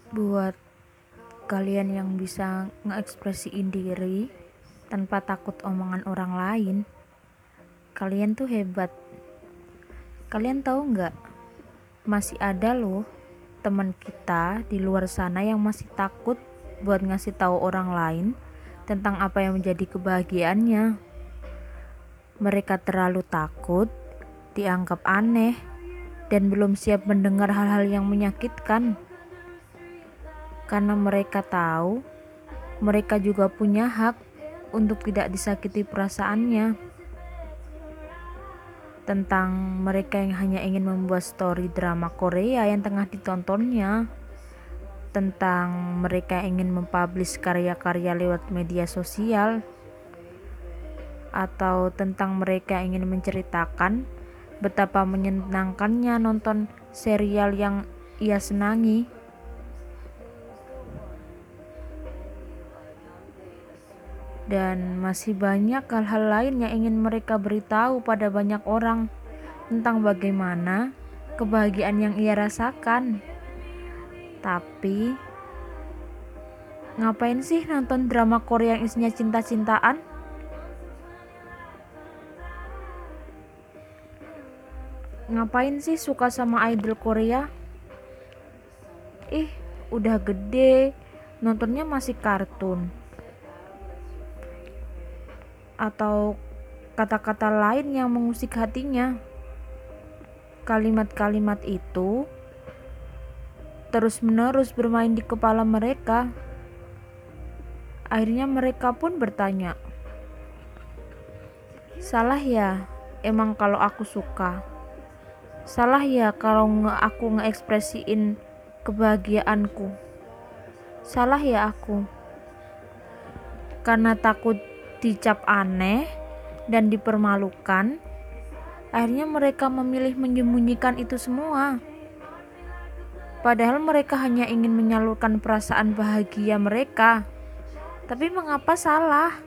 Buat kalian yang bisa ngekspresiin diri tanpa takut omongan orang lain, kalian tuh hebat. Kalian tahu nggak, masih ada loh teman kita di luar sana yang masih takut buat ngasih tahu orang lain tentang apa yang menjadi kebahagiaannya. Mereka terlalu takut dianggap aneh dan belum siap mendengar hal-hal yang menyakitkan. Karena mereka tahu mereka juga punya hak untuk tidak disakiti perasaannya. Tentang mereka yang hanya ingin membuat story drama Korea yang tengah ditontonnya. Tentang mereka yang ingin mempublish karya-karya lewat media sosial. Atau tentang mereka yang ingin menceritakan betapa menyenangkannya nonton serial yang ia senangi. Dan masih banyak hal-hal lain yang ingin mereka beritahu pada banyak orang tentang bagaimana kebahagiaan yang ia rasakan. Tapi ngapain sih nonton drama Korea yang isinya cinta-cintaan? Ngapain sih suka sama idol Korea? Udah gede, nontonnya masih kartun. Atau kata-kata lain yang mengusik hatinya. Kalimat-kalimat itu terus-menerus bermain di kepala mereka. Akhirnya mereka pun bertanya, salah ya emang kalau aku suka? Salah ya kalau aku ngeekspresiin kebahagiaanku? Salah ya aku? Karena takut dicap aneh dan dipermalukan, akhirnya mereka memilih menyembunyikan itu semua. Padahal mereka hanya ingin menyalurkan perasaan bahagia mereka. Tapi mengapa salah?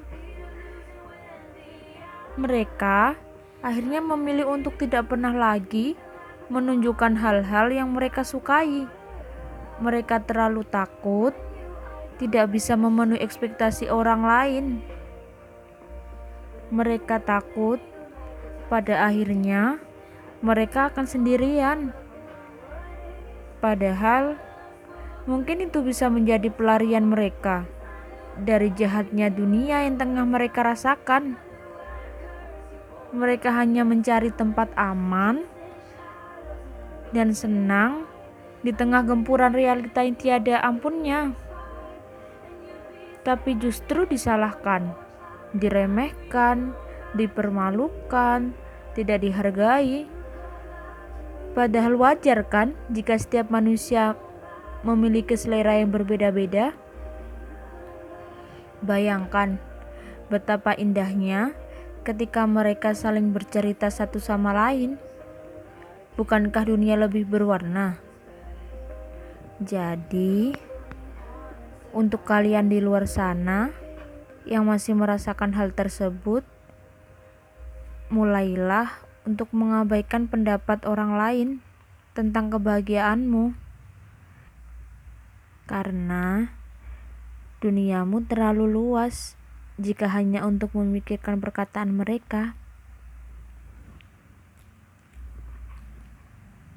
Mereka akhirnya memilih untuk tidak pernah lagi menunjukkan hal-hal yang mereka sukai. Mereka terlalu takut tidak bisa memenuhi ekspektasi orang lain. Mereka takut pada akhirnya mereka akan sendirian. Padahal mungkin itu bisa menjadi pelarian mereka dari jahatnya dunia yang tengah mereka rasakan. Mereka hanya mencari tempat aman dan senang di tengah gempuran realita yang tiada ampunnya. Tapi justru disalahkan, diremehkan, dipermalukan, tidak dihargai. Padahal wajar kan jika setiap manusia memiliki selera yang berbeda-beda. Bayangkan betapa indahnya ketika mereka saling bercerita satu sama lain. Bukankah dunia lebih berwarna? Jadi, untuk kalian di luar sana yang masih merasakan hal tersebut, mulailah untuk mengabaikan pendapat orang lain tentang kebahagiaanmu. Karena duniamu terlalu luas jika hanya untuk memikirkan perkataan mereka.